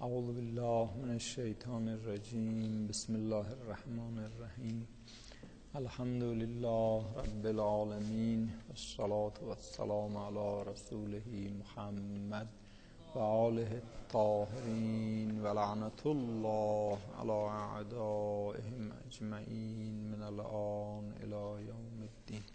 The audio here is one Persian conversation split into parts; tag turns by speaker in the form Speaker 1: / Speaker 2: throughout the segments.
Speaker 1: اعوذ بالله من الشیطان الرجیم. بسم الله الرحمن الرحیم. الحمد لله رب العالمین، والصلاة والسلام علی رسوله محمد و آله الطاهرین و لعنة الله علی اعدائهم اجمعین من الآن الی یوم الدین.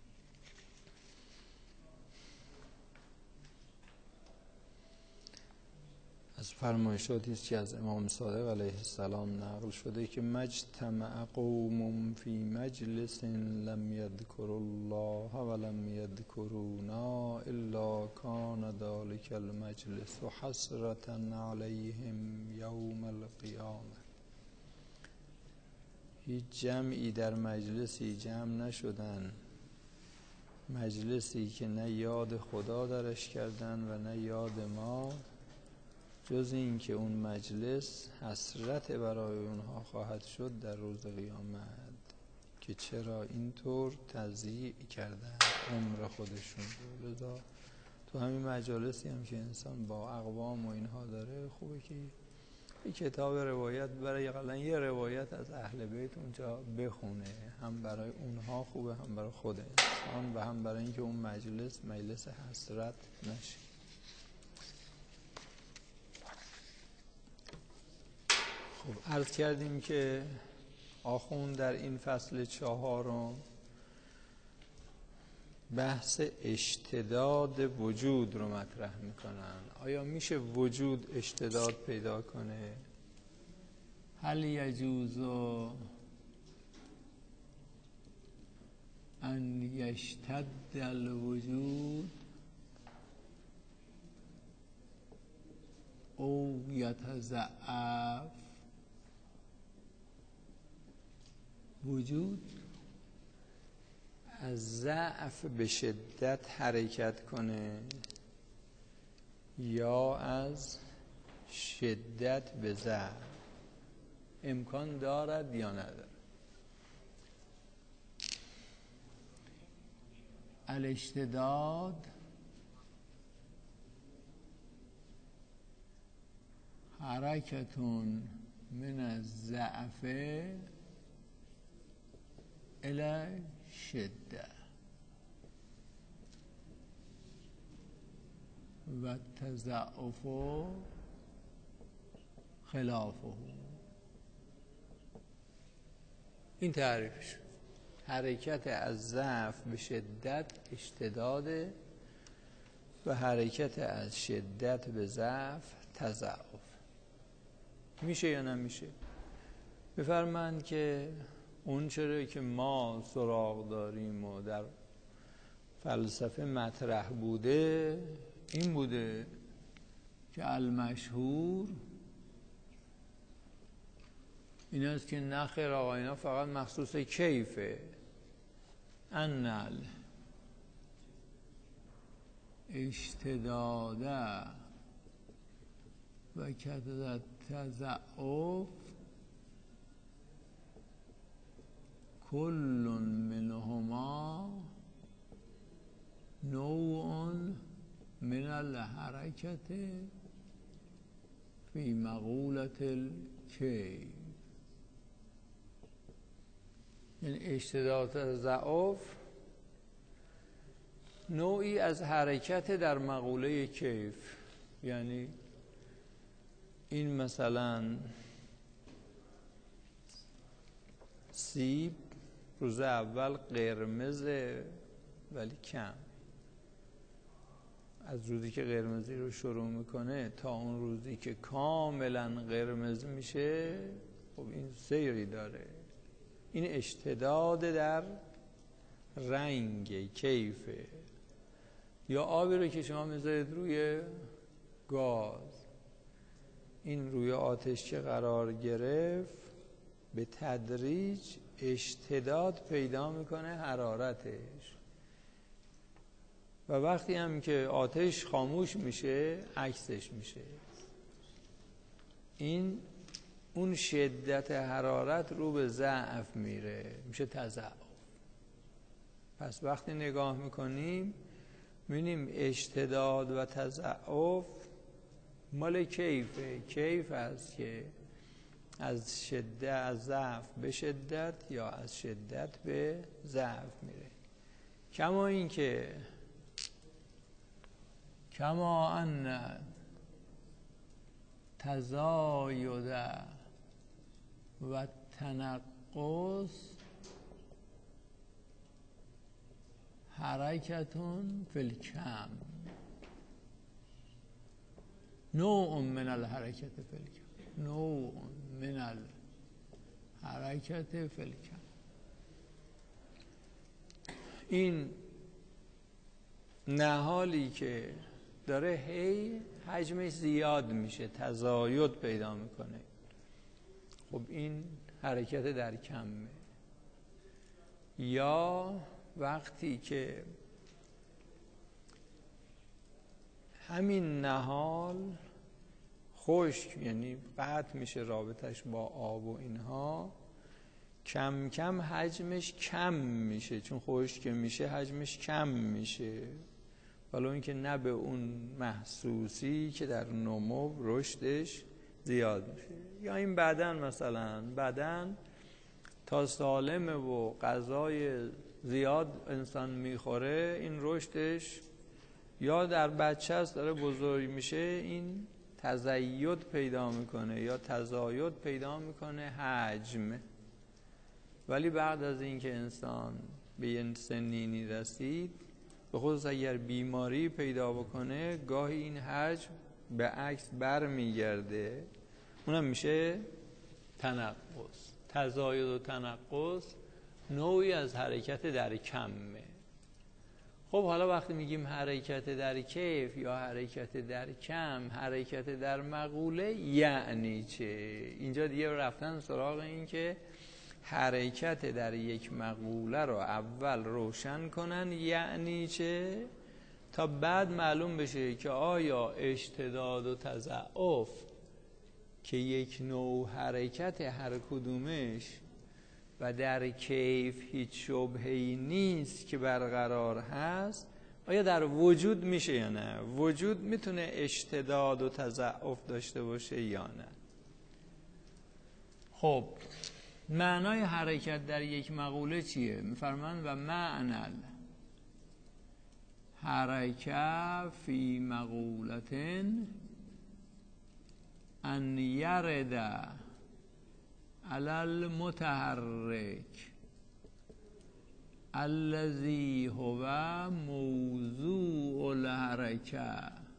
Speaker 1: از فرمایشاتی است که از امام صادق علیه السلام نقل شده که مجتمع قوم فی مجلس لم یذکروا الله ولم یذکرونا الا کان ذلک المجلس حسرة علیهم یوم القیامه. هیچ جمعی در مجلسی جمع نشدن، مجلسی که نه یاد خدا درش کردن و نه یاد ما، جز این که اون مجلس حسرت برای اونها خواهد شد در روز قیامت که چرا اینطور تضییع کردن عمر خودشون رو. لذا تو همین مجالسی هم که انسان با اقوام و اینها داره، خوبه که یه کتاب روایت برای اقلا یه روایت از اهل بیت اونجا بخونه، هم برای اونها خوبه، هم برای خود انسان و هم برای اینکه اون مجلس حسرت نشه. خب عرض کردیم که آخوند در این فصل 4 بحث اشتداد وجود رو مطرح میکنن. آیا میشه وجود اشتداد پیدا کنه؟ هل یجوز ان یشتد الوجود او یتضعف؟ وجود از ضعف به شدت حرکت کنه یا از شدت به ضعف؟ امکان دارد یا ندارد؟ الاشتداد حرکتون من الضعف الى شده و تضعف خلافه. این تعریفش. حرکت از ضعف به شدت اشتداده و حرکت از شدت به ضعف تضعف. میشه یا نمیشه؟ بفرمایند که اون چرا که ما سراغ داریم و در فلسفه مطرح بوده این بوده که المشهور این است که نخیر آقا اینا فقط مخصوص کیفه. انل اشتداده و کذا تضعف کل منهما نوع من الحرکت فی مقولة الکیف. یعنی اشتداد تضعف نوعی از حرکت در مقوله کیف. یعنی این مثلا سیب روز اول قرمزه ولی کم، از روزی که قرمزی رو شروع میکنه تا اون روزی که کاملا قرمز میشه، خب این سیری داره. این اشتداد در رنگ کیفه. یا آبی رو که شما میذارید روی گاز، این روی آتش که قرار گرفت به تدریج اشتداد پیدا میکنه حرارتش، و وقتی هم که آتش خاموش میشه عکسش میشه. این اون شدت حرارت رو به ضعف میره، میشه تضعف. پس وقتی نگاه میکنیم می‌بینیم اشتداد و تضعف مال کیفه. کیف هست که از شدت، از ضعف به شدت یا از شدت به ضعف میره. کما این که کما ان تزاید و تنقص حرکتون فی الکم، نوع من الحرکت فی الکم، نوع من الحرکت فی الکم. این نهالی که داره هی حجمش زیاد میشه، تزاید پیدا میکنه، خب این حرکت در کمه. یا وقتی که همین نهال خشک، یعنی قطع میشه رابطش با آب و اینها، کم کم حجمش کم میشه، چون خشک میشه حجمش کم میشه، ولی اینکه نه به اون محسوسی که در نمو رشدش زیاد میشه. یا این بدن، مثلا بدن تا سالمه و غذای زیاد انسان میخوره، این رشدش یا در بچه است داره بزرگ میشه، این تزاید پیدا میکنه یا تزاید پیدا میکنه حجم. ولی بعد از اینکه انسان به یه سنینی رسید، به خصوص اگر بیماری پیدا بکنه، گاهی این حجم به عکس بر میگرده، اونم میشه تنقص. تزاید و تنقص نوعی از حرکت در کمه. خب حالا وقتی میگیم حرکت در کیف یا حرکت در کم، حرکت در مقوله یعنی چه؟ اینجا دیگه رفتن سراغ این که حرکت در یک مقوله رو اول روشن کنن یعنی چه، تا بعد معلوم بشه که آیا اشتداد و تضعف که یک نوع حرکت هر کدومش و در کیف هیچ شبهه‌ای نیست که برقرار هست، آیا در وجود میشه یا نه؟ وجود میتونه اشتداد و تضعف داشته باشه یا نه؟ خب معنای حرکت در یک مقوله چیه؟ میفرمان و معنی حرکت فی مقولتن ان یرد علی المتحرک الذی هو موضوع الحرکه.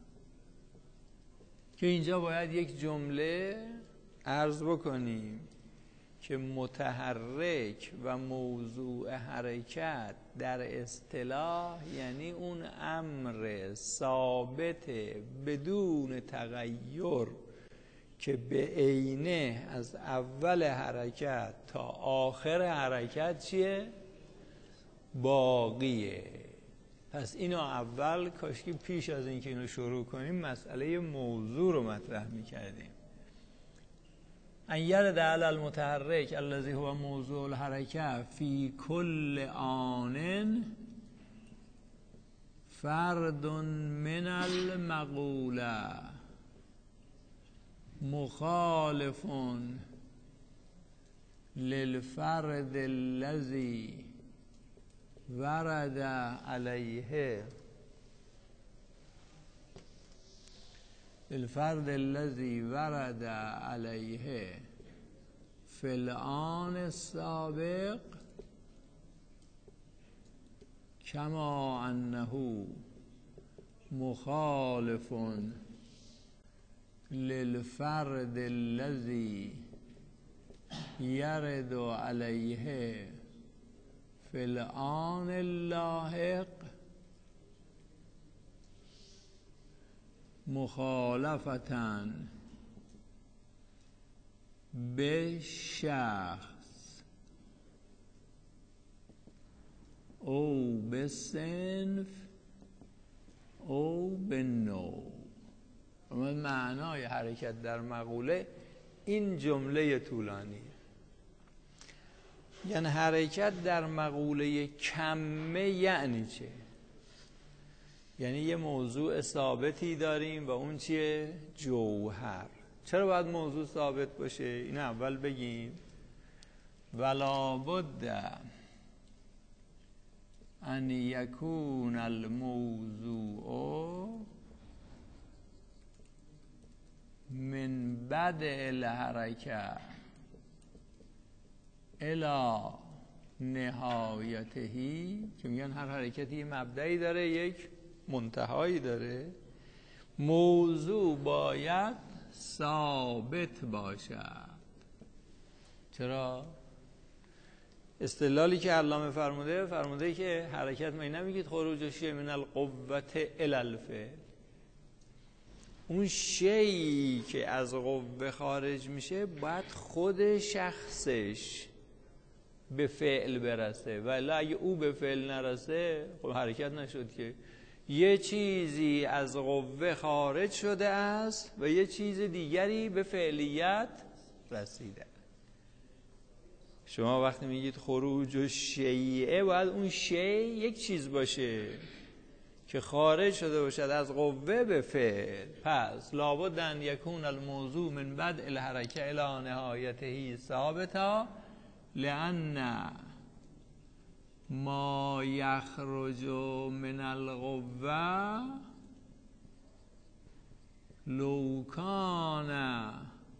Speaker 1: که اینجا باید یک جمله عرض بکنیم که متحرک و موضوع حرکت در اصطلاح یعنی اون امر ثابت بدون تغییر که به عینه از اول حرکت تا آخر حرکت چیه؟ باقیه. پس اینو اول کاشکی پیش از اینکه اینو شروع کنیم مسئله موضوع رو مطرح میکردیم. ان یرد علی المتحرک الذی هو موضوع الحرکه فی کل آن فرد من المقوله مخالف للفرد الذی ورد علیه الفرد الذي ورد عليه في الآن السابق كما أنه مخالف للفرد الذي يرد عليه في الآن اللاحق مخالفتاً به شخص او به صنف او به نوع. معنای حرکت در مقوله این جمله طولانیه. یعنی حرکت در مقوله کمه یعنی چه؟ یعنی یه موضوع ثابتی داریم و اون چیه؟ جوهر. چرا باید موضوع ثابت باشه؟ این اول بگیم. ولا بد ان یکون الموضوع من بدء الحرکه الی نهایتهی، که میگن هر حرکتی یه مبدئی داره یک منتهایی داره. موضوع باید ثابت باشد. چرا؟ استدلالی که علامه فرموده که حرکت می نمیگید خروج شیء من القوة الی الفعل، اون شیئی که از قوه خارج میشه باید خود شخصش به فعل برسه، ولی اگه او به فعل نرسه خب حرکت نشد که. یه چیزی از قوه خارج شده است و یه چیز دیگری به فعلیت رسیده. شما وقتی میگید خروج و شیعه، باید اون شیء یک چیز باشه که خارج شده باشد از قوه به فعل. پس لابد ان یکون الموضوع من بدء الحرکه الی نهایته ثابتا، لأن ما یخرج من القوه لو کان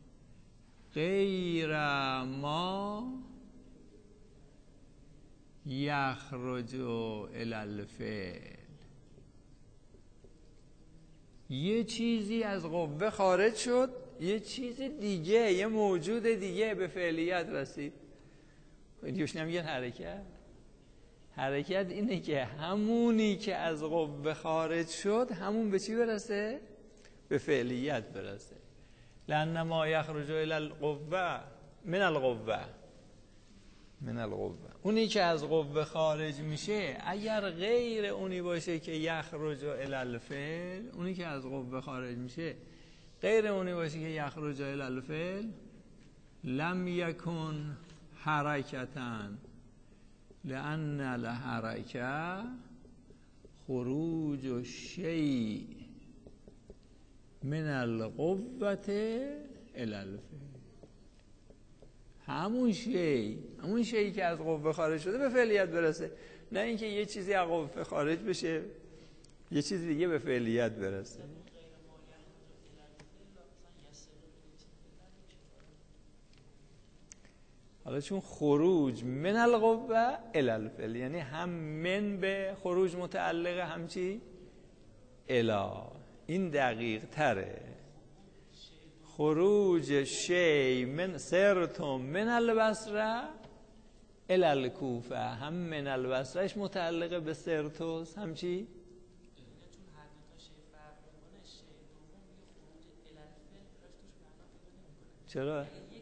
Speaker 1: غیر ما یخرج الی الفعل. یه چیزی از قوه خارج شد، یه چیز دیگه، یه موجود دیگه به فعلیت رسید. اینجوش نمیگن حرکت. حرکت اینه که همونی که از قوه خارج شد همون به چی برسه؟ به فعلیت برسه. لأن ما یخرج الی القوه من القوه، اونی که از قوه خارج میشه اگر غیر اونی باشه که یخرج الی الفعل، اونی که از قوه خارج میشه غیر اونی باشه که یخرج الی الفعل، لم یکن حرکتا، لأن الحرکه خروج الشیء من القوة الی الفعل. همون شیئی که از قوه خارج شده به فعلیت برسه، نه اینکه یه چیزی از قوه خارج بشه یه چیز دیگه به فعلیت برسه. حالا چون خروج من القوه الی الفعل، یعنی هم من به خروج متعلقه، هم چی؟ الا. این دقیق تره. خروج شی من سرتم من البصره الی الکوفه، هم من البصرهش متعلقه به سرتوس، هم چی؟ چرا؟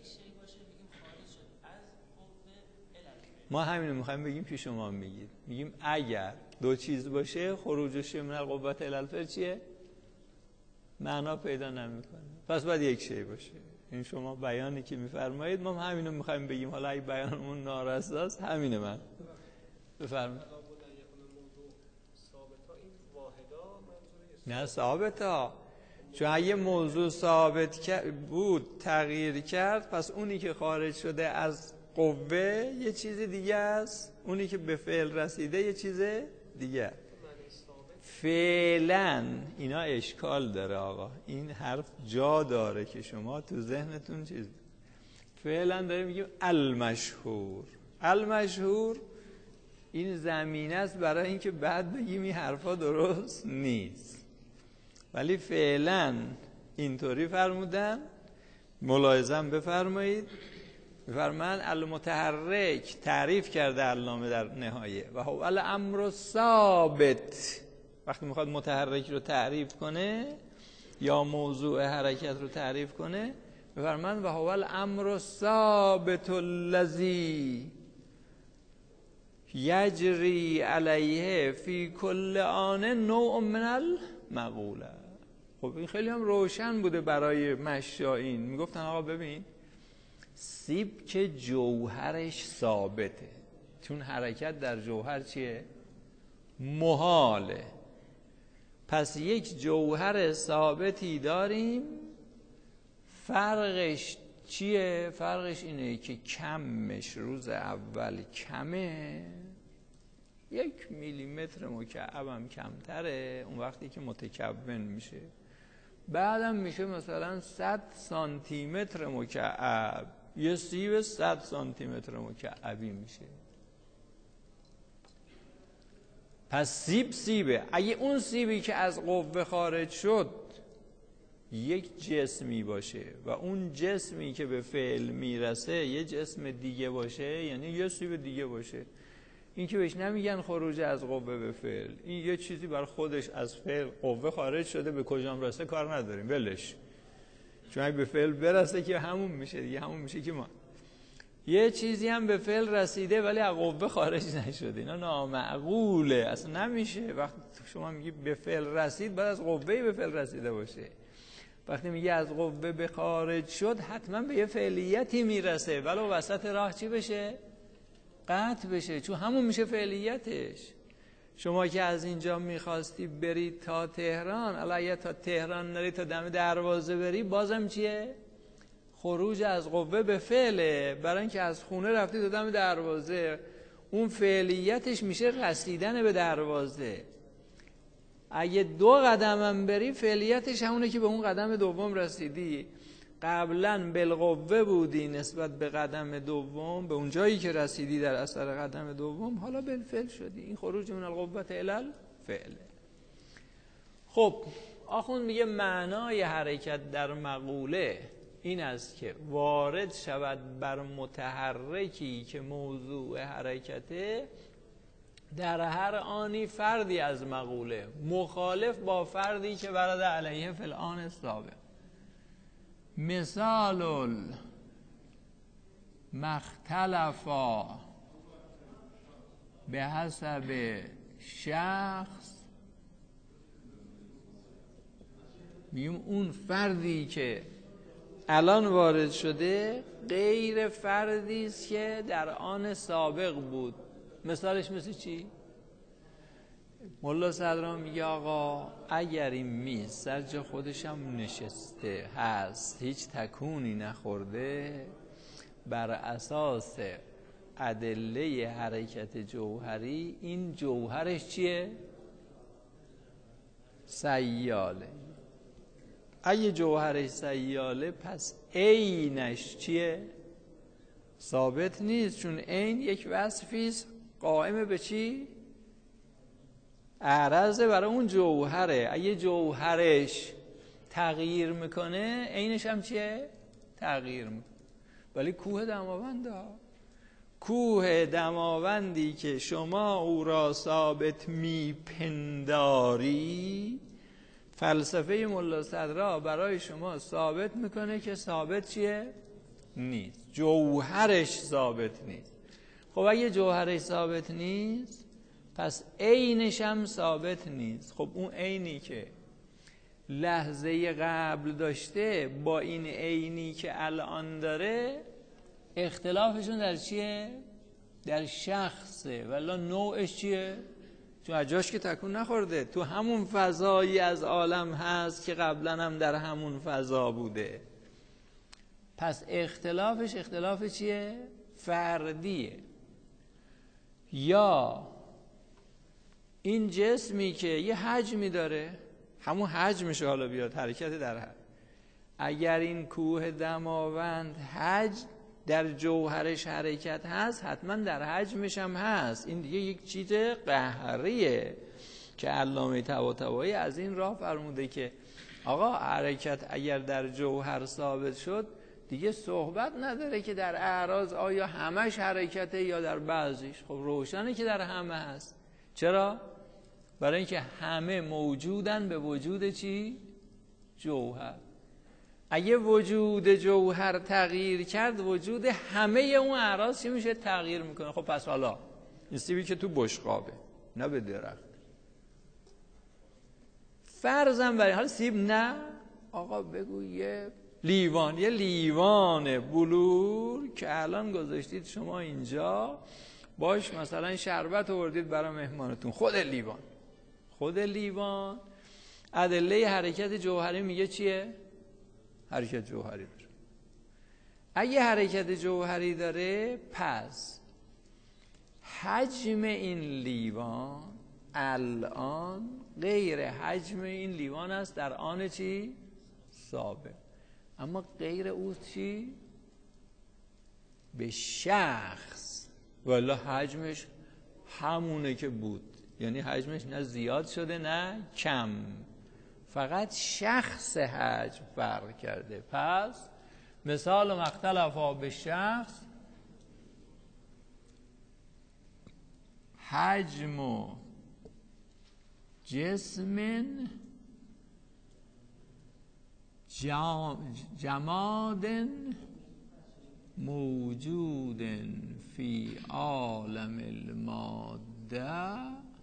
Speaker 1: ما همینو میخوایم بگیم که شما میگید. میگیم اگر دو چیز باشه خروج شیء من القوة الی الفعل چیه؟ معنا پیدا نمیکنه. پس باید یک شی باشه. این شما بیانی که میفرمایید ما همینو میخوایم بگیم. حالا اگه بیانمون نارساست همینه. من بفرمایید. نه ثابتا، چون اگه موضوع ثابت بود تغییر کرد، پس اونی که خارج شده از قوه یه چیز دیگه است، اونی که به فعل رسیده یه چیز دیگه. فعلا اینا اشکال داره آقا، این حرف جا داره که شما تو ذهنتون چیز. فعلا داریم میگیم المشهور این زمینه است برای اینکه بعد بگیم این حرفا درست نیست، ولی فعلا اینطوری فرمودن. ملاحظم بفرمایید. بفرمان المتحرک تعریف کرده علامه در نهایه و هو الامر ثابت. وقتی میخواد متحرک رو تعریف کنه یا موضوع حرکت رو تعریف کنه بفرمان و هو الامر ثابت الذی یجری علیه فی کل آن نوع من المقوله. خب این خیلی هم روشن بوده برای مشایین. میگفتن آقا ببین، سیب که جوهرش ثابته، چون حرکت در جوهر چیه؟ محاله. پس یک جوهر ثابتی داریم، فرقش چیه؟ فرقش اینه که کمش روز اول کمه، 1 میلیمتر مکعب هم کمتره اون وقتی که متکون میشه، بعدم میشه مثلا 100 سانتی متر مکعب، یه سیب 100 سانتی متر مکعبی میشه. پس سیبه. اگه اون سیبی که از قوه خارج شد یک جسمی باشه و اون جسمی که به فعل میرسه یه جسم دیگه باشه، یعنی یه سیب دیگه باشه، این که بهش نمیگن خروج از قوه به فعل، این یه چیزی بر خودش از فعل قوه خارج شده، به کجام رسه کار نداریم ولش، چون اگه به فعل برسه که همون میشه دیگه، همون میشه که ما. یه چیزی هم به فعل رسیده ولی از قوه خارج نشده، اینا نامعقوله، اصلا نمیشه. وقتی شما میگی به فعل رسید باید از قوه به فعل رسیده باشه. وقتی میگه از قوه به خارج شد حتما به یه فعلیتی میرسه، ولو وسط راه چی بشه؟ قطع بشه، چون همون میشه فعلیتش. شما که از اینجا میخواستی برید تا تهران، الان تا تهران نری تا دم دروازه بری، بازم چیه؟ خروج از قوه به فعله، برای اینکه از خونه رفتی تا دم دروازه، اون فعلیتش میشه رسیدن به دروازه. اگه 2 قدم هم بری فعلیتش همونه که به اون قدم دوم رسیدی. قبلا بالقوه بودی نسبت به قدم دوم، به اون جایی که رسیدی در اثر قدم دوم، حالا بالفعل شدی. این خروج من القوه الی الفعل. خب آخوند میگه معنای حرکت در مقوله این است که وارد شود بر متحرکی که موضوع حرکته در هر آنی فردی از مقوله مخالف با فردی که ورد علیه فی الآن سابق. مثال مختلفا به حسب شخص، میگیم اون فردی که الان وارد شده غیر فردی است که در آن سابق بود. مثالش مثل چی؟ ملا صدرا میگه آقا اگر این میز سر جا خودش هم نشسته هست، هیچ تکونی نخورده، بر اساس ادله حرکت جوهری این جوهرش چیه؟ سیاله. اگه جوهرش سیاله پس عینش چیه؟ ثابت نیست، چون عین یک وصفی است قائم به چی؟ عرضه برای اون جوهره. اگه جوهرش تغییر میکنه عینش هم چیه؟ تغییر میکنه. ولی کوه دماوند ها، کوه دماوندی که شما او را ثابت میپنداری، فلسفه ملا صدرا برای شما ثابت میکنه که ثابت چیه؟ نیست. جوهرش ثابت نیست. خب اگه جوهرش ثابت نیست پس عینش هم ثابت نیست. خب اون عینی که لحظه قبل داشته با این عینی که الان داره اختلافشون در چیه؟ در شخصه، ولی نوعش چیه؟ چون اجاش که تکون نخورده، تو همون فضایی از عالم هست که قبلا هم در همون فضا بوده. پس اختلافش اختلاف چیه؟ فردیه. یا این جسمی که یه حجمی داره، همون حجمش حالا بیاد حرکت در حجم. اگر این کوه دماوند در جوهرش حرکت هست، حتما در حجمش هم هست. این دیگه یک چیز قهریه که علامه طباطبایی از این راه فرموده که آقا حرکت اگر در جوهر ثابت شد دیگه صحبت نداره که در اعراض آیا همش حرکته یا در بعضیش. خب روشنه که در همه هست. چرا؟ برای اینکه همه موجودن به وجود چی؟ جوهر. اگه وجود جوهر تغییر کرد وجود همه اون اعراض چی میشه؟ تغییر میکنه. خب پس حالا این سیبی که تو بشقابه نه به درخت، فرضاً برای حال سیب نه آقا بگو یه لیوان بلور که الان گذاشتید شما اینجا باش مثلا شربت آوردید برای مهمانتون، خود لیوان ادله حرکت جوهری میگه چیه؟ حرکت جوهری داره. اگه حرکت جوهری داره پس حجم این لیوان الان غیر حجم این لیوان است در آن چی؟ سابق. اما غیر او چی؟ به شخص. والا حجمش همونه که بود، یعنی حجمش نه زیاد شده نه کم، فقط شخص حجم فرق کرده. پس مثال مختلفا به شخص حجم و جسم جماد موجود فی عالم الماده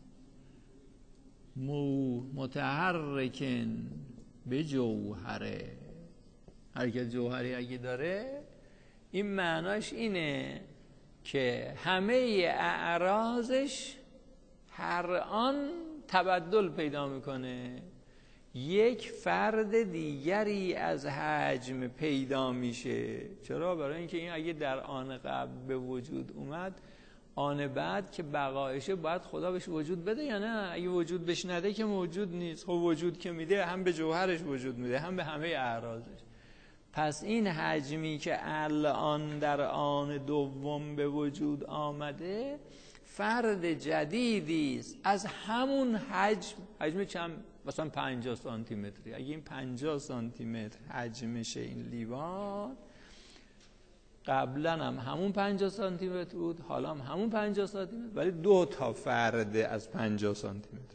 Speaker 1: متحرک به جوهره. حرکت جوهری اگه داره این معناش اینه که همه اعراضش هر آن تبدل پیدا میکنه، یک فرد دیگری از حجم پیدا میشه. چرا؟ برای اینکه این اگه در آن قبل به وجود اومد، آن بعد که بقایشه باید خدا بهش وجود بده یا نه؟ اگه وجود بهش نده که موجود نیست. خب وجود که میده هم به جوهرش وجود میده هم به همه اعراضش. پس این حجمی که الان در آن دوم به وجود آمده فرد جدیدی است از همون حجم چند، مثلا 50 سانتی متری. اگه این 50 سانتی متر حجمشه این لیوان، قبلا هم همون 50 سانتی متر بود، حالا هم همون 50 سانتی متر، ولی 2 تا فرد از 50 سانتی متر.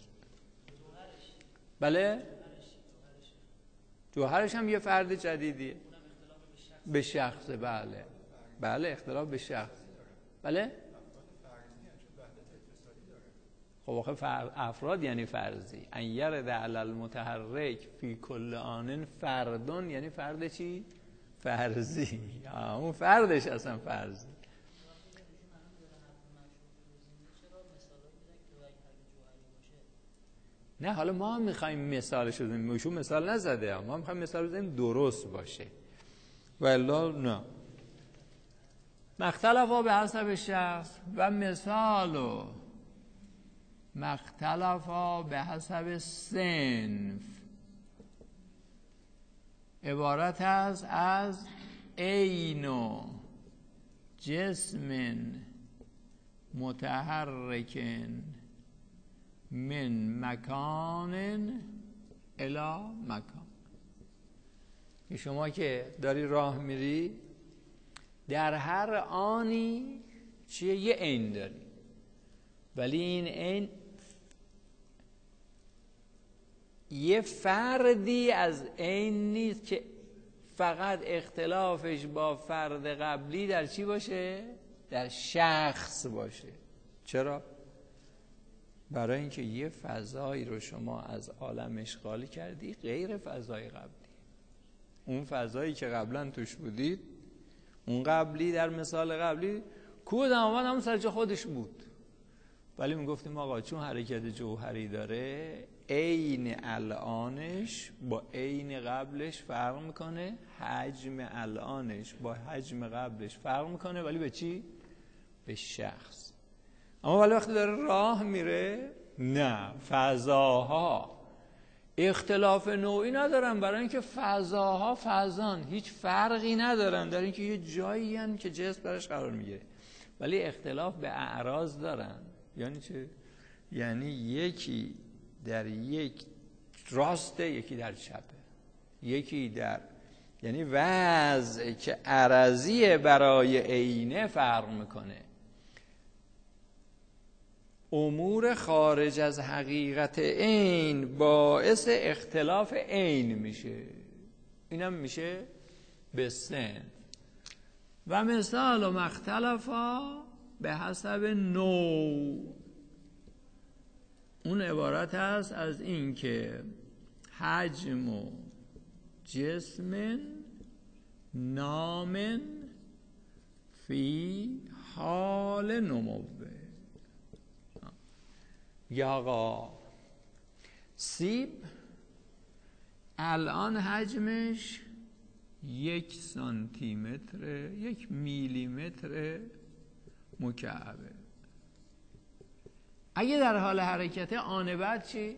Speaker 1: بله؟ جوهرش هم یه فرد جدیدیه به شخص. بله بله، اختلاف به شخص. بله؟ خب آخه افراد یعنی فرضی. ان یرد علی المتحرک فی کل آن فردون، یعنی فرد چی؟ فرضی. اون فردش اصلا فرضی. نه حالا ما میخوایم مثالش رو بزنیم، ایشون مثال نزده، ما میخوایم مثال بزنیم درست باشه. والله نه. مختلفا به حسب شخص و مثالو مختلفا به حسب صنف عبارت است از عین و جسم متحرک من مکان الی مکان. که شما که داری راه میری در هر آنی چیه؟ یه عین داری، ولی این عین یه فردی از عین نیست که فقط اختلافش با فرد قبلی در چی باشه؟ در شخص باشه. چرا؟ برای اینکه یه فضایی رو شما از عالم اشغال کردی غیر فضای قبلی. اون فضایی که قبلا توش بودید، اون قبلی در مثال قبلی کوه دماوند همون سر جا خودش بود، ولی میگفتیم آقا چون حرکت جوهری داره عین الانش با عین قبلش فرق میکنه، حجم الانش با حجم قبلش فرق میکنه، ولی به چی؟ به شخص. اما ولی وقتی داره راه میره نه، فضاها اختلاف نوعی ندارن، برای اینکه فضاها فضان هیچ فرقی ندارن، در اینکه یه جایی هن که جسم برش قرار میگیره، ولی اختلاف به اعراض دارن. یعنی چه؟ یعنی یکی در یک راسته، یکی در چپه، یکی در، یعنی وضع که عرضی برای عینه فرق میکنه. امور خارج از حقیقت عین باعث اختلاف عین میشه. اینم میشه به صنف. و مثال و مختلفا به حسب نوع، اون عبارت است از این که حجم و جسم نام فی حال نموه. یا آقا سیب الان حجمش 1 سانتیمتر 1 میلیمتر مکعبه. اگه در حال حرکت آن بعد چی؟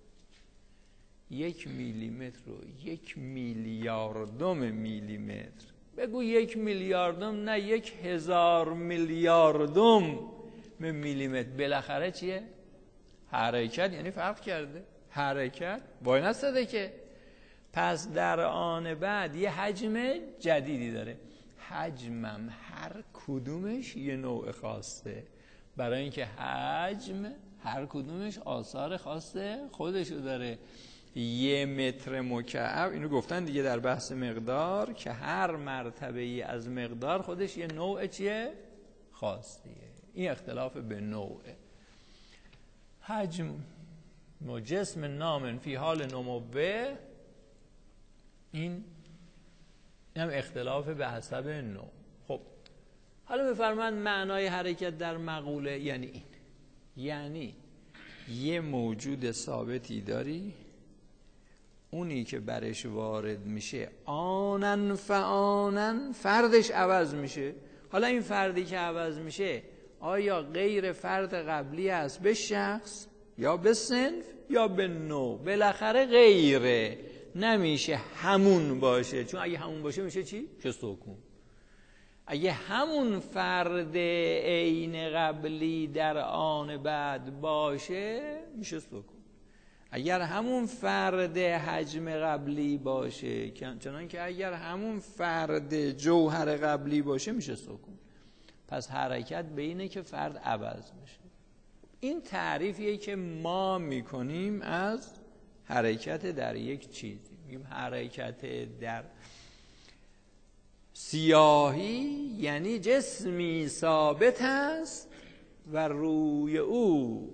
Speaker 1: 1 میلیمتر رو 1 میلیاردم میلیمتر، بگو 1 میلیاردم نه 1000 میلیاردم میلیمتر، بالاخره چیه؟ حرکت. یعنی فرق کرده حرکت وای نستده که. پس در آن بعد یه حجم جدیدی داره. حجمم هر کدومش یه نوع خاصه، برای اینکه حجم هر کدومش آثار خاصه خودشو داره. 1 متر مکعب، اینو گفتن دیگه در بحث مقدار، که هر مرتبه ای از مقدار خودش یه نوع چیه؟ خاصیه. این اختلاف به نوعه. حجم جسم نام فی حال نموه، این هم اختلاف به حسب نوع. خب حالا بفرمایید معنای حرکت در مقوله یعنی این، یعنی یه موجود ثابتی داری، اونی که برش وارد میشه آنن فآنن فردش عوض میشه. حالا این فردی که عوض میشه آیا غیر فرد قبلی است به شخص یا به صنف یا به نوع؟ بالاخره غیره، نمیشه همون باشه، چون اگه همون باشه میشه چی؟ میشه سکون. اگه همون فرد عین قبلی در آن بعد باشه میشه سکون. اگر همون فرد حجم قبلی باشه، چنان که اگر همون فرد جوهر قبلی باشه میشه سکون. پس حرکت به اینه که فرد عوض میشه. این تعریفیه که ما میکنیم از حرکت در یک چیزی. میگیم حرکت در سیاهی یعنی جسمی ثابت است و روی او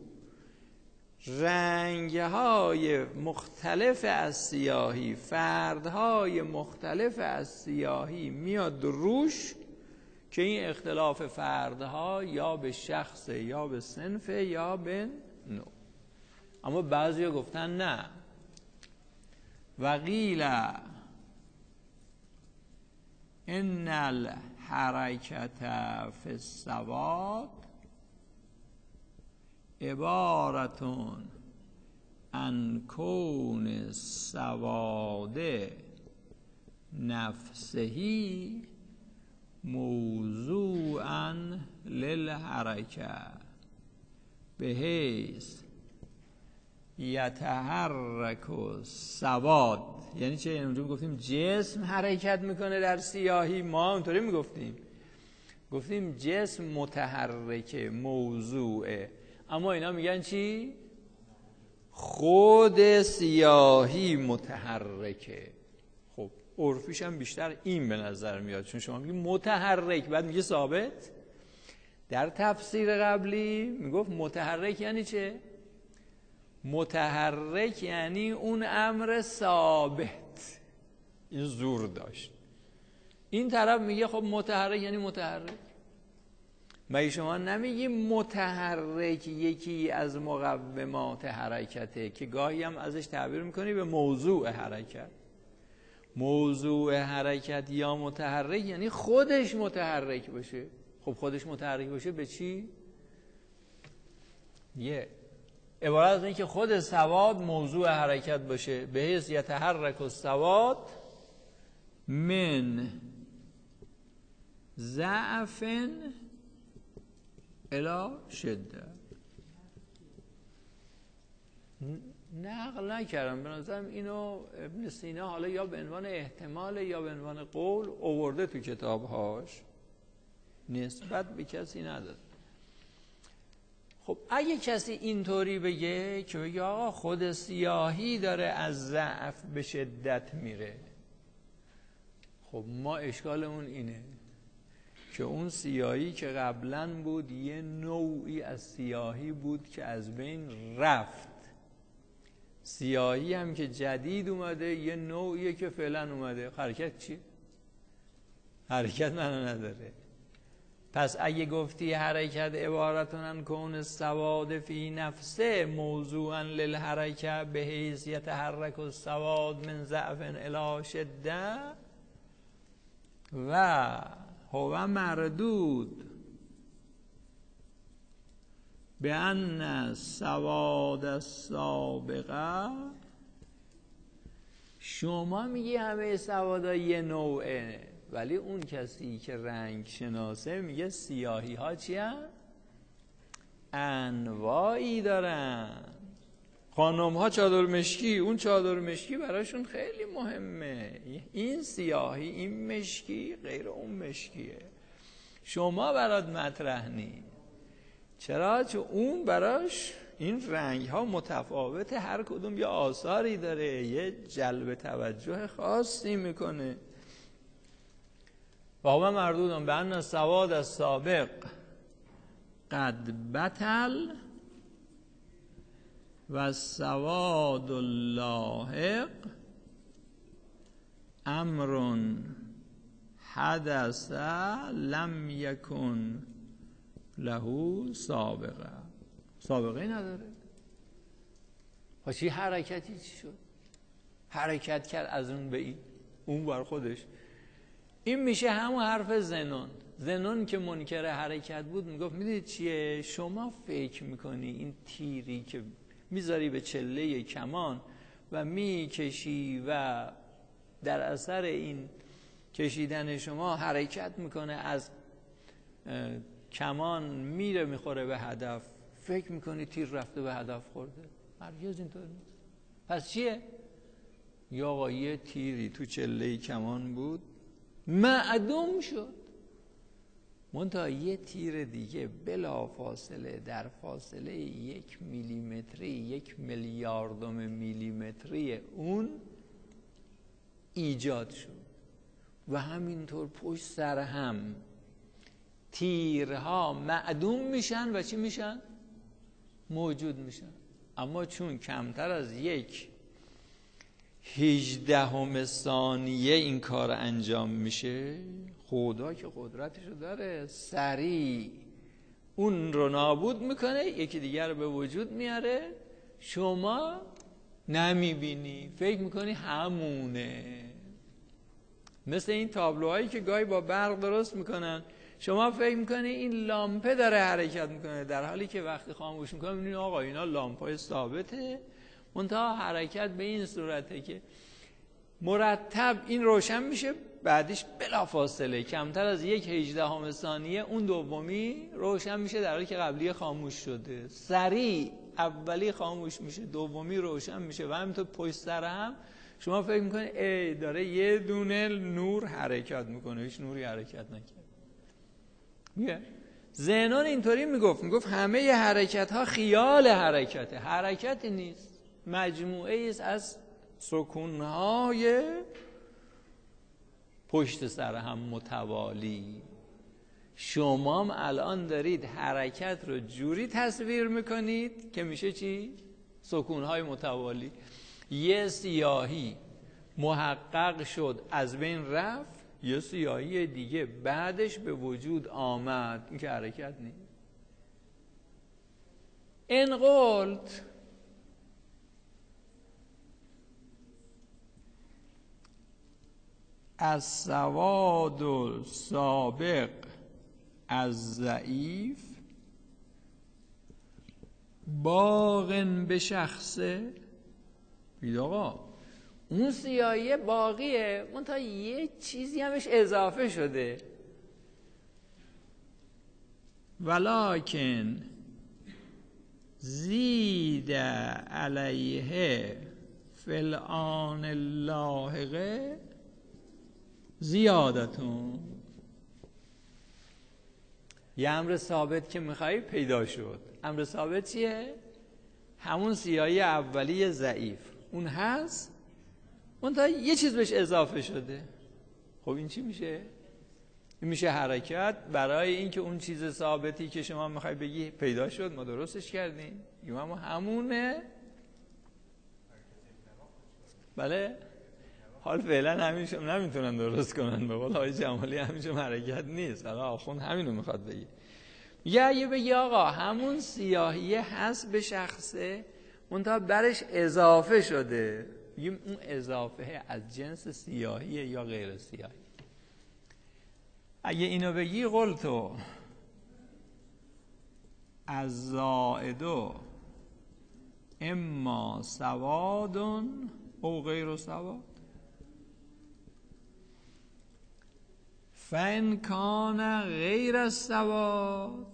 Speaker 1: رنگ‌های مختلف از سیاهی، فردهای مختلف از سیاهی میاد روش، که این اختلاف فردها یا به شخص یا به صنف یا به نوع. اما بعضی گفتن نه، وقیل ان الحرکت فی السواد عبارتون عن کون السواد نفسهی موضوعا للحرکه بحیث یتحرک السواد. یعنی چه؟ یعنی گفتیم جسم حرکت میکنه در سیاهی، ما اونطوری میگفتیم، گفتیم جسم متحرکه موضوعه، اما اینا میگن چی؟ خود سیاهی متحرکه. خب عرفیش هم بیشتر این به نظر میاد، چون شما میگی متحرک بعد میگه ثابت. در تفسیر قبلی میگفت متحرک یعنی چه؟ متحرک یعنی اون امر ثابت، این زور داشت. این طرف میگه خب متحرک یعنی متحرک. مگه شما نمیگی متحرک یکی از مقومات حرکته، که گاهی هم ازش تعبیر میکنی به موضوع حرکت. موضوع حرکت یا متحرک یعنی خودش متحرک باشه. خب خودش متحرک باشه به چی؟ یه عبارت از این که خود سواد موضوع حرکت باشه، به حیث یتحرک السواد من ضعف الی شده. نقل نکردم، به نظرم اینو ابن سینا حالا یا به عنوان احتمال یا به عنوان قول آورده تو کتابهاش، نسبت به کسی نداد. خب اگه کسی اینطوری بگه که بگه آقا خود سیاهی داره از ضعف به شدت میره، خب ما اشکالمون اینه که اون سیاهی که قبلا بود یه نوعی از سیاهی بود که از بین رفت. سیاهی هم که جدید اومده یه نوعیه که فعلا اومده. حرکت چیه؟ حرکت منو نداره. پس اگه گفتی حرکت عبارتون عن کون السواد فی نفسه موضوعا للحرکه به حیث یتحرک السواد من ضعف الی شده و هو مردود به ان السواد السابقه، شما میگی همه سوادا یه نوعه، ولی اون کسی که رنگ شناسه میگه سیاهی ها چی هم؟ انواعی دارن. خانم ها چادر مشکی، اون چادر مشکی براشون خیلی مهمه، این سیاهی این مشکی غیر اون مشکیه، شما برات مطرح نیست. چرا؟ چون اون براش این رنگ ها متفاوته، هر کدوم یه آثاری داره، یه جلب توجه خاصی میکنه. و هو مردودون به ان السواد السابق قد بطل و السواد اللاحق امر حدث لم یکن له سابقه. سابقه نداره. چی حرکتی چی شد؟ حرکت کرد از اون به این، اون بر خودش. این میشه همون حرف زنون. زنون که منکر حرکت بود میگفت میدونید چیه؟ شما فکر میکنی این تیری که میذاری به چله کمان و میکشی و در اثر این کشیدن شما حرکت میکنه، از کمان میره میخوره به هدف، فکر میکنی تیر رفته به هدف خورده؟ هرگز اینطور نیست. پس چیه؟ یا آقا یه تیری تو چله کمان بود معدوم شد، منتها یه تیر دیگه بلا فاصله در فاصله 1 میلیمتری 1 میلیاردم میلیمتری اون ایجاد شد. و همینطور پشت سر هم تیرها معدوم میشن و چی میشن؟ موجود میشن. اما چون کمتر از 1/18 ثانیه این کار انجام میشه، خدا که قدرتشو داره سریع اون رو نابود میکنه، یکی دیگر رو به وجود میاره، شما نمیبینی، فکر میکنی همونه. مثل این تابلوهایی که گاهی با برق درست میکنن، شما فکر میکنی این لامپه داره حرکت میکنه، در حالی که وقتی خاموش میکنه میبینی آقا اینا لامپای ثابته، منتها حرکت به این صورته که مرتب این روشن میشه، بعدش بلافاصله کمتر از 1/18 ثانیه اون دومی روشن میشه، در حالی که قبلی خاموش شده. سریع اولی خاموش میشه، دومی روشن میشه و همینطور پشت سر هم. شما فکر میکنید ای داره یه دونه نور حرکت میکنه، هیچ نوری حرکت نکرد. میگه زنون اینطوری میگفت همه حرکت ها خیال حرکته، حرکتی نیست، مجموعه است از سکونهای پشت سر هم متوالی. شما الان دارید حرکت رو جوری تصویر میکنید که میشه چی؟ سکونهای متوالی. یه سیاهی محقق شد از بین رفت، یه سیاهی دیگه بعدش به وجود آمد، این که حرکت نیست. این قلت السواد السابق از ضعیف باغن به شخصه. بید آقا اون سیاهی باقیه، اون تا یه چیزی همش اضافه شده. ولکن زید علیه فی الآن اللاحقه زیادتون. یه امر ثابت که میخوایی پیدا شد. امر ثابت چیه؟ همون سیاهی اولی ضعیف اون هست، اون تا یه چیز بهش اضافه شده. خب این چی میشه؟ این میشه حرکت. برای اینکه اون چیز ثابتی که شما میخوای بگی پیدا شد، ما درستش کردیم، همونه. بله حال فعلا همینشون نمیتونن درست کنن، به قول آقای جمالی همینشون حرکت نیست. حالا آخوند همینو میخواد بگه. یا اگه بگی آقا همون سیاهیه هست به شخصه، منتها برش اضافه شده، بگیم اون اضافه از جنس سیاهیه یا غیر سیاهی. اگه اینو بگی قلتو از زائدو اما سوادون او غیر سواد فإن کان غیر السواد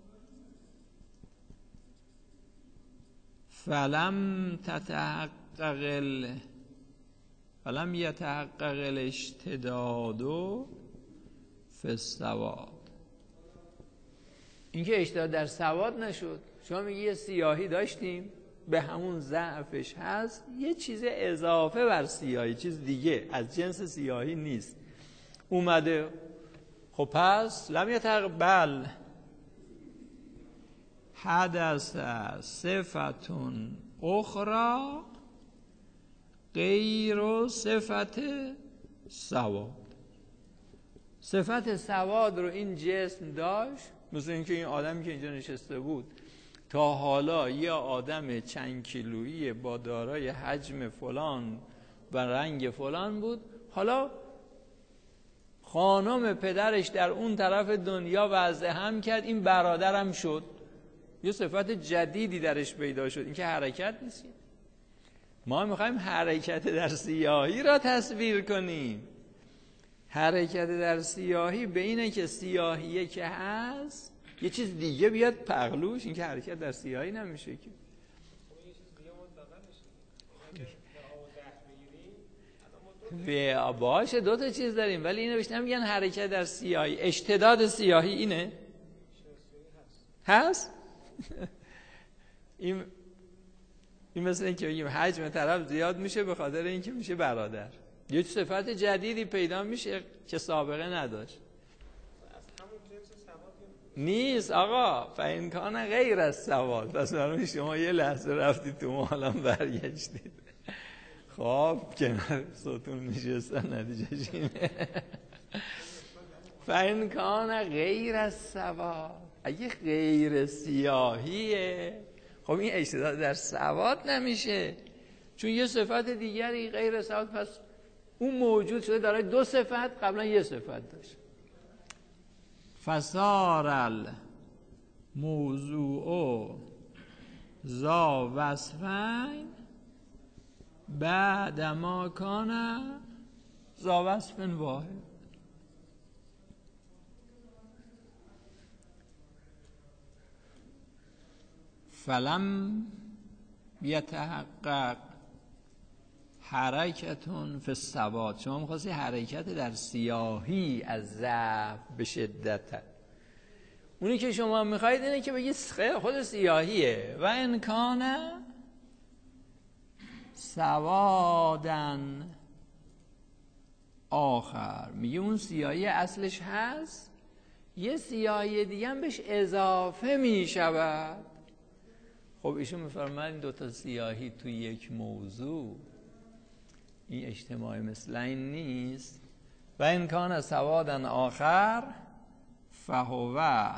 Speaker 1: فلم یتحقق الاشتداد فی السواد. اینکه اشتداد در سواد نشد. شما میگی یه سیاهی داشتیم به همون ضعفش هست، یه چیز اضافه بر سیاهی، چیز دیگه از جنس سیاهی نیست اومده. خب پس لم یتقبل حدث صفتون اخرى غیر صفت سواد. صفت سواد رو این جسم داشت، مثل اینکه این آدمی که اینجا نشسته بود تا حالا یه آدم چند کیلویی با دارای حجم فلان و رنگ فلان بود، حالا خانم پدرش در اون طرف دنیا وضع هم کرد، این برادرم شد، یه صفت جدیدی درش پیدا شد. این که حرکت نیست. ما میخوایم حرکت در سیاهی را تصویر کنیم. حرکت در سیاهی به اینه که سیاهیه که هست یه چیز دیگه بیاد پغلوش، این که حرکت در سیاهی نمیشه که. و باشه دو تا چیز داریم، ولی اینو بیشتر میگن حرکت در سیاهی. اشتداد سیاهی اینه هست. این مثل این که بگیم حجم طرف زیاد میشه به خاطر اینکه میشه برادر، یه صفت جدیدی پیدا میشه که سابقه نداشت. نیست آقا، فإن کان غیر السواد. پس برای شما یه لحظه رفتید تو حالا برگشتید. خب کنار ستون نشستن نتیجهش اینه. فإن کان غیر السواد، اگه غیر سیاهیه خب این اشتداد در سواد نمیشه، چون یه صفت دیگری غیر سواد، پس اون موجود شده داره دو صفت، قبلا یه صفت داشت. فصار الموضوع ذا وصفین بعد ما کان ذا وصف واحد. فلم یتحقق حرکتون فی السواد. شما می‌خواستی حرکت در سیاهی از ضعف به شدت. اونی که شما می‌خواید اینه که بگید خود سیاهیه. و ان کان سوادن آخر، میگه اون سیاهی اصلش هست، یه سیاهی دیگه هم بهش اضافه میشود. خب ایشون میفرماید این دوتا سیاهی توی یک موضوع این اجتماع مثلین نیست. و این کان سوادن آخر فهو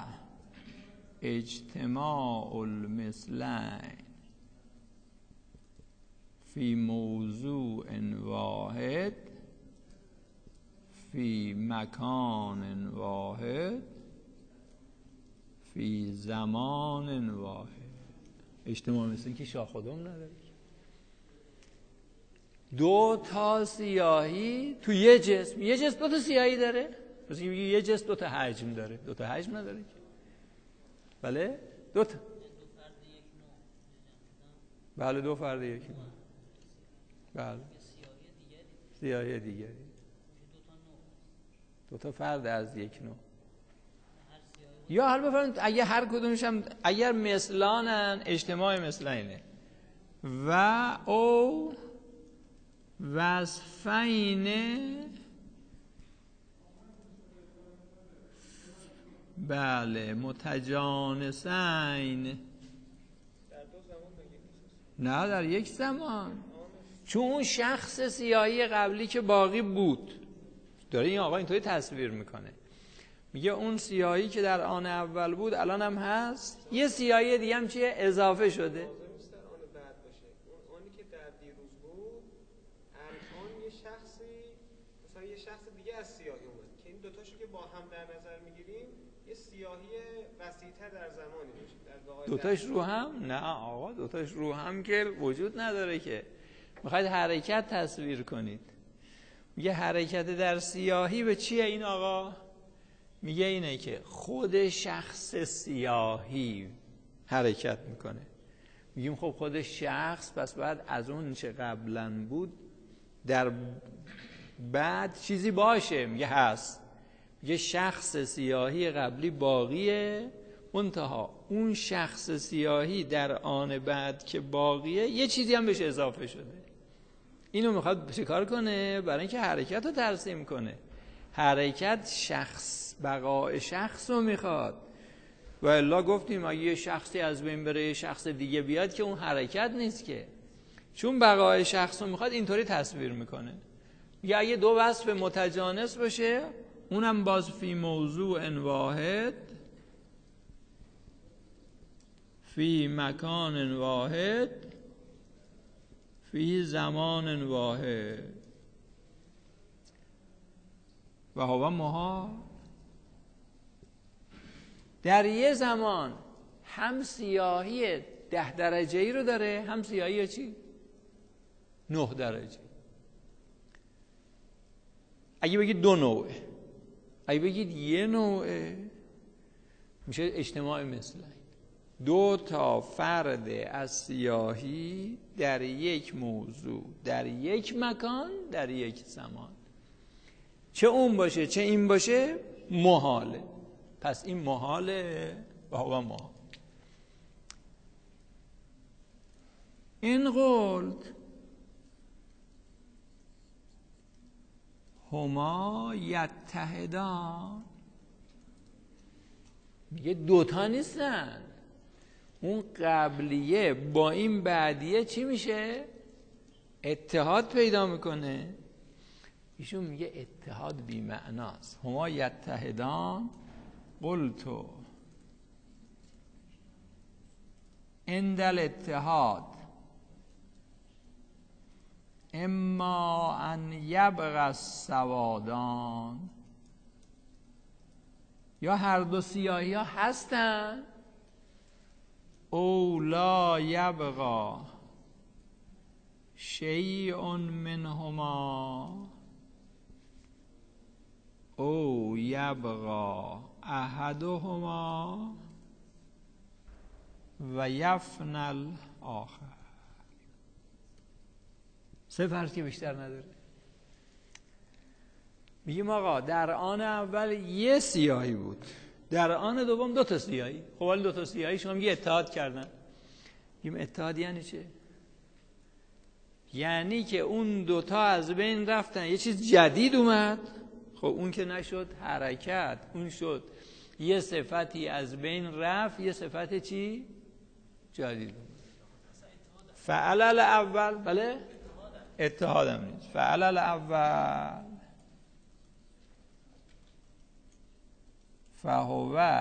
Speaker 1: اجتماع المثلین فی موضوع واحد فی مکان واحد فی زمان واحد. اجتماع مثل که شاخ و دم نداره. دو تا سیاهی تو یه جسم، یه جسم دو تا سیاهی داره، مثل که یه جسم دو تا حجم داره، دو تا حجم نداره که. بله دو تا، بله دو فرد یک نوع، بله سیاهی دیگری، دو تا فرد از یک نوع. یا حال بفرمایید اگه هر کدومش هم اگر مثلانن اجتماع مثلینه و او وصفین بله متجانسین، نه در یک زمان، چون اون شخص سیاهی قبلی که باقی بود، داره این آقا اینطوری تصویر میکنه، میگه اون سیاهی که در آن اول بود الان هم هست، یه سیاهی دیگه هم چیه اضافه شده.
Speaker 2: یه شخص دیگه از سیاهی اومد که این دوتاشو که با هم در نظر میگیریم یه سیاهی وسیع‌تر در زمانی میشه.
Speaker 1: دوتاش رو هم؟ نه آقا، دوتاش رو هم که وجود نداره که. میخواید حرکت تصویر کنید، میگه حرکت در سیاهی به چیه این آقا؟ میگه اینه که خود شخص سیاهی حرکت میکنه. میگیم خب خود شخص پس بعد از اون چه قبلا بود در بعد چیزی باشه. میگه هست، میگه شخص سیاهی قبلی باقیه، منتها اون شخص سیاهی در آن بعد که باقیه یه چیزی هم بهش اضافه شده. اینو میخواد چیکار کنه؟ برای اینکه حرکت رو ترسیم کنه. حرکت شخص، بقای شخص رو میخواد. و الا گفتیم اگه یه شخصی از بین بره یه شخص دیگه بیاد که اون حرکت نیست که. چون بقای شخص رو میخواد اینطوری تصویر میکنه. یا اگه دو وصف متجانس باشه اونم باز فی موضوع واحد فی مکان واحد فی زمان واحد و هو محال. در یه زمان هم سیاهی 10 درجه‌ای رو داره، هم سیاهی چی؟ 9 درجه. اگه بگید 2 نوعه، اگه بگید 1 نوعه، میشه اجتماع مثلین. 2 تا فرد از سیاهی در یک موضوع، در یک مکان، در یک زمان، چه اون باشه چه این باشه محاله. پس این محاله و هو محال. این قلت هما یتحدان، میگه دوتا نیستن. اون قبلیه با این بعدیه چی میشه؟ اتحاد پیدا میکنه. ایشون میگه اتحاد بی معناست. هما یتحدان قلتو عند الاتحاد اما ان یبغى السوادان، یا هر دو سیاهی ها هستن او لا یبغى شیء منهما او یبغى احدهما و یفنی الاخر. 3 فرض که بیشتر نداره. میگیم آقا در آن اول یه سیاهی بود، در آن دوم 2 تا سیاهی. خب حالا 2 تا سیاهی شما میگه اتحاد کردن. میگیم اتحاد یعنی چه؟ یعنی که اون 2 تا از بین رفتن، یه چیز جدید اومد. خب اون که نشد حرکت، اون شد یه صفتی از بین رفت، یه صفت چی؟ جدید اومد. فعل اول، بله؟ اتحاد هم نیست. فعل اول فهو،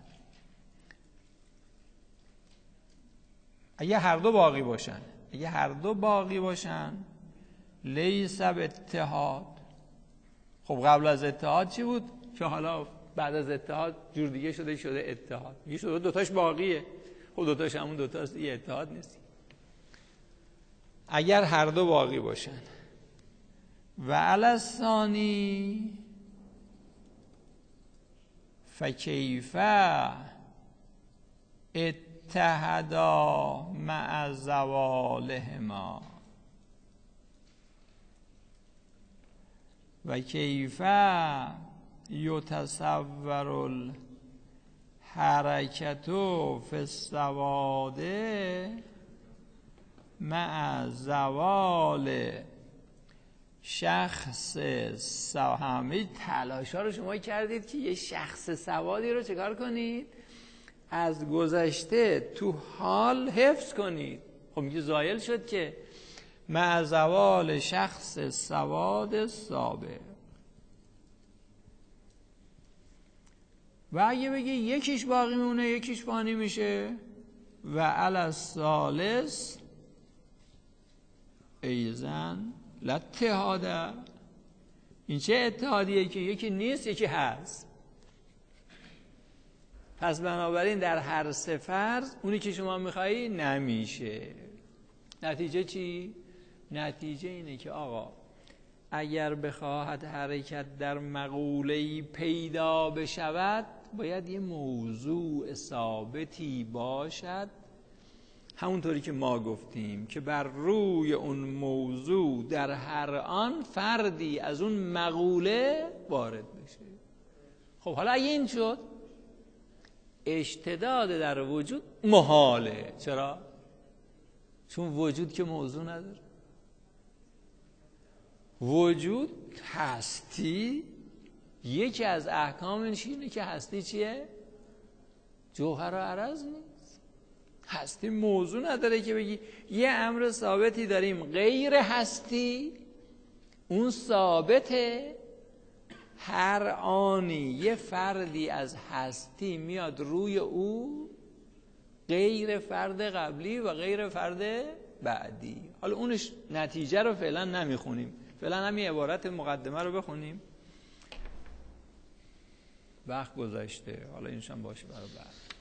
Speaker 1: اگه هر دو باقی باشن، اگه هر دو باقی باشن لیس باتحاد. خب قبل از اتحاد چی بود که حالا بعد از اتحاد جور دیگه شده اتحاد. میگه شده 2 تاش باقیه. خب 2 تاش همون 2 تاست، دیگه اتحاد نیست. اگر هر دو باقی باشن و علی الثانی فکیف اتحدا مع زوالهما و کیف یتصور الحرکت فی السواد مع زوال شخص همه تلاشا رو شما کردید که یه شخص سوادی رو چکار کنید؟ از گذشته تو حال حفظ کنید. خب میگه زایل شد که مع زوال شخص سواد سابق. و اگه بگی یکیش باقی مونه یکیش فانی میشه، و علی الثالث ایزن لاتحاده، این چه اتحادیه که یکی نیست یکی هست. پس بنابراین در هر سه فرض اونی که شما میخوایی نمیشه. نتیجه چی؟ نتیجه اینه که آقا اگر بخواهد حرکت در مقوله‌ای پیدا بشود باید یه موضوع ثابتی باشد، همونطوری که ما گفتیم که بر روی اون موضوع در هر آن فردی از اون مقوله وارد بشه. خب حالا اگه این شد اشتداد در وجود محاله. چرا؟ چون وجود که موضوع نداره. وجود هستی یکی از احکامش اینه که هستی چیه؟ جوهر و عرض نیست. هستی موضوع نداره که بگی یه امر ثابتی داریم غیر هستی، اون ثابته، هر آنی یه فردی از هستی میاد روی او غیر فرد قبلی و غیر فرد بعدی. حالا اونش نتیجه رو فعلا نمیخونیم، فعلا همین عبارت مقدمه رو بخونیم. وقت گذشته، حالا اینشان باشه برای بعد.